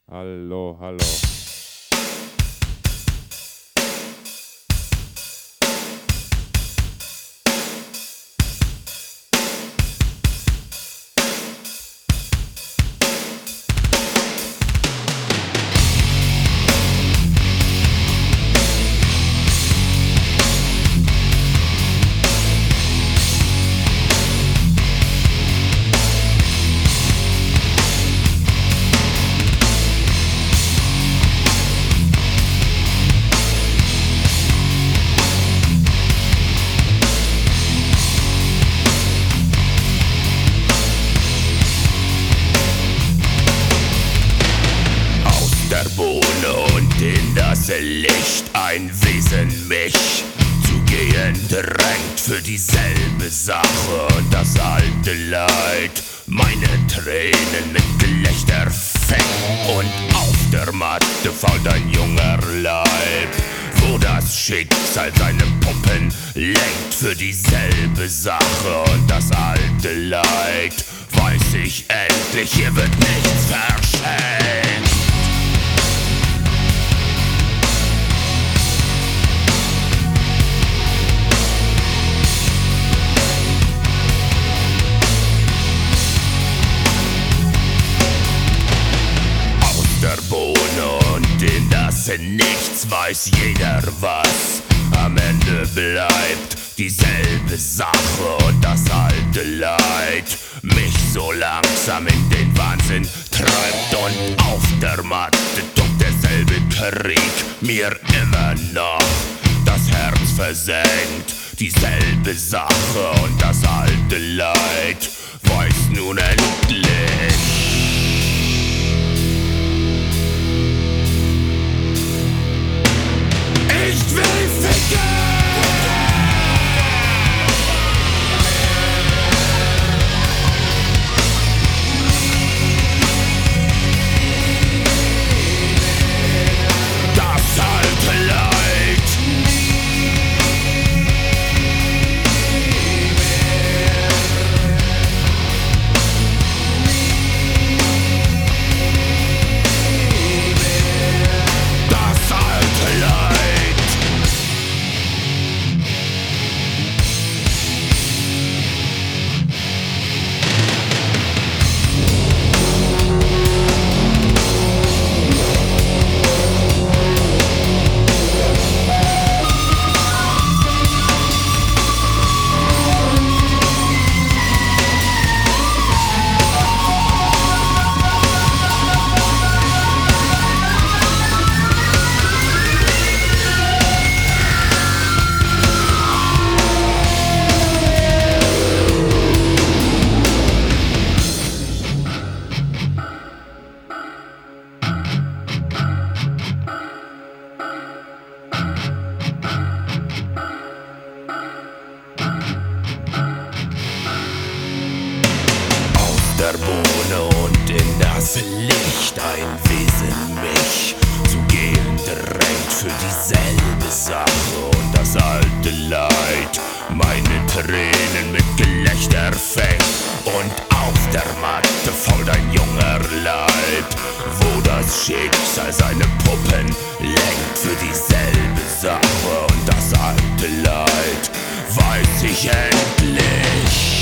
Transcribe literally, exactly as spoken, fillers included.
Hallo, hallo. Und in das Licht ein Wesen mich zu gehen drängt für dieselbe Sache und das alte Leid. Meine Tränen mit Gelächter fängt und auf der Matte fault ein junger Leib, wo das Schicksal seine Puppen lenkt für dieselbe Sache und das alte Leid. Weiß ich endlich, hier wird nichts verschenkt. Der Bohne und in das Nichts weiß jeder was. Am Ende bleibt dieselbe Sache und das alte Leid mich so langsam in den Wahnsinn treibt. Und auf der Matte tobt derselbe Krieg mir immer noch das Herz versenkt. Dieselbe Sache und das alte Leid weiß nun endlich: ich will ficken! Das alte Leid. Das alte Leid. Der Bohne und in das Licht ein Wesen mich zu gehen drängt für dieselbe Sache und das alte Leid. Meine Tränen mit Gelächter fängt und auf der Matte fault ein junger Leib, wo das Schicksal seine Puppen lenkt für dieselbe Sache und das alte Leid weiß ich endlich.